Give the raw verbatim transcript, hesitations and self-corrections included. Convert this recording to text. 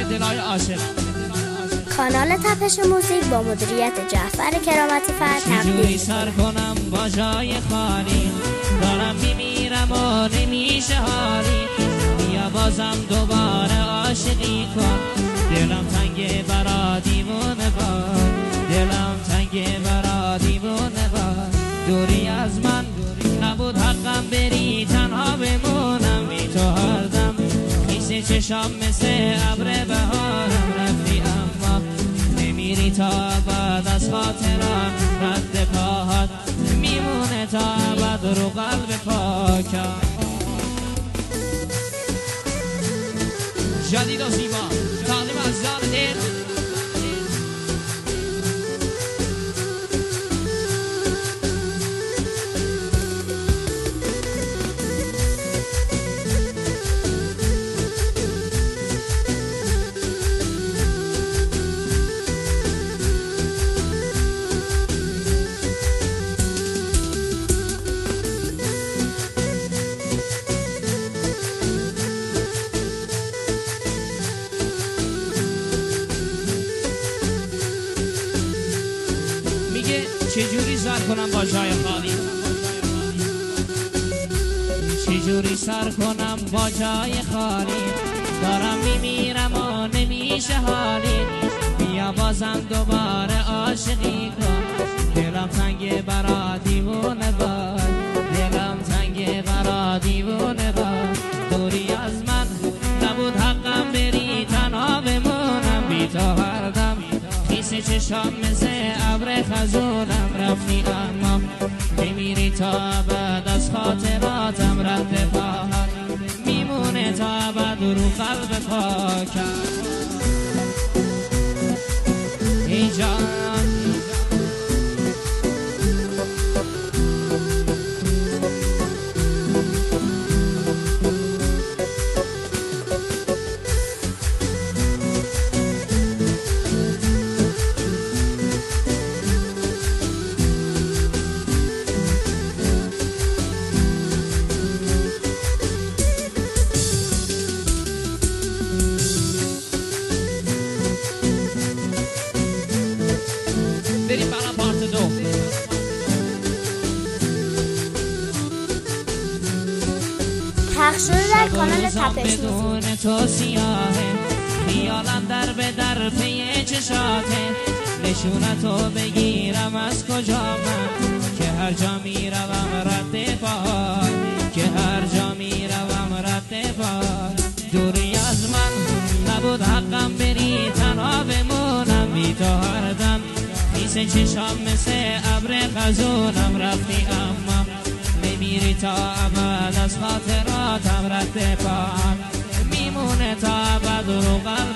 دلای عاشق. کانال تپش موزیک با مدیریت جعفر کرامتی فر تقدیم چجوری سر کنم با جای خالی، دارم میمیرم و نمیشه حالی، بیا بازم دوباره عاشقی کن، دلم تنگه برا دیوونه باد، دلم تنگه برا دیوونه باد، دوری از من نبود حقم بری تنها بمونم بی تو هر دم، خیس چشام مثل ابر بهارم رفتی اما نمیری تا بعد از خاطران، رد پاهات میمونه تا بعد رو قلب پاکم. جدید و زیبا تقدیم از جان دل چجوری سر کنم با جای خالی، چجوری سر کنم با جای خالی، دارم میمیرم و نمیشه حالی، بیا بازم دوباره عاشقی کن، دلم تنگه برا دیوونه باد، دلم تنگه برا دیوونه باد، دوری از من نبود حقم بری تنها بمونم بی تو هر دم، خیس چشام مثل ابر خزونم رفتی اما نمیری تا بعد از خاطراتم، رد پاهات میمونه تا بعد رو قلب پاکم. ای جان بریم برای پارت دو. پخش شده در کانال تپش بدون تو سیاهه، خیالم در به در پی چشاته، نشونتو بگیرم از کجا من، که هر جا میروم رد پاهات، که هر جا میروم رد پاهات، دوری از من نبود حقم بری تنها بمونم بی تو هر دم، خیس چشام مثل ابر خزونم رفتی اما نمیری تا ابد از خاطراتم، رد پاهات میمونه تا ابد رو قلب